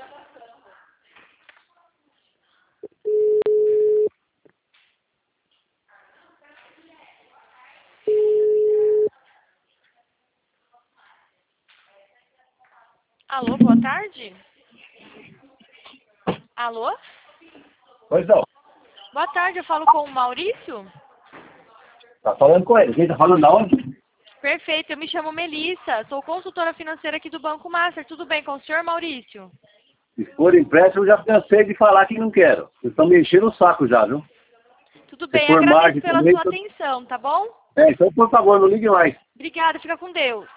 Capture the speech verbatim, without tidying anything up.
Alô, boa tarde. Alô? Pois não. Boa tarde, eu falo com o Maurício? Tá falando com ele. Quem tá falando de onde? Perfeito, eu me chamo Melissa, sou consultora financeira aqui do Banco Master. Tudo bem com o senhor, Maurício? Se for empréstimo, eu já cansei de falar que não quero. Vocês estão me enchendo o saco já, viu? Tudo Se bem, for agradeço margem pela também... sua tô- atenção, tá bom? É, então, por favor, não ligue mais. Obrigada, fica com Deus.